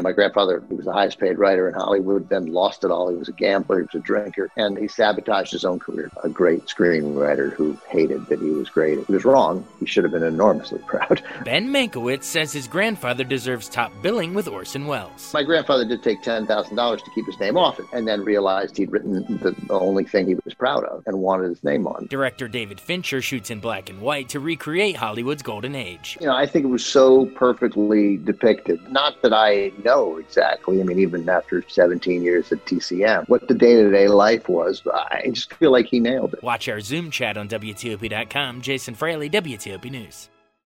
My grandfather, he was the highest paid writer in Hollywood, then lost it all. He was a gambler, he was a drinker, and he sabotaged his own career. A great screenwriter who hated that he was great. He was wrong. He should have been enormously proud. Ben Mankiewicz says his grandfather deserves top billing with Orson Welles. My grandfather did take $10,000 to keep his name off it, and then realized he'd written the only thing he was proud of and wanted his name on. Director David Fincher shoots in black and white to recreate Hollywood's golden age. I think it was so perfectly depicted. Not that I know exactly, even after 17 years at TCM, what the day-to-day life was, I just feel like he nailed it. Watch our Zoom chat on WTOP.com. Jason Fraley, WTOP News.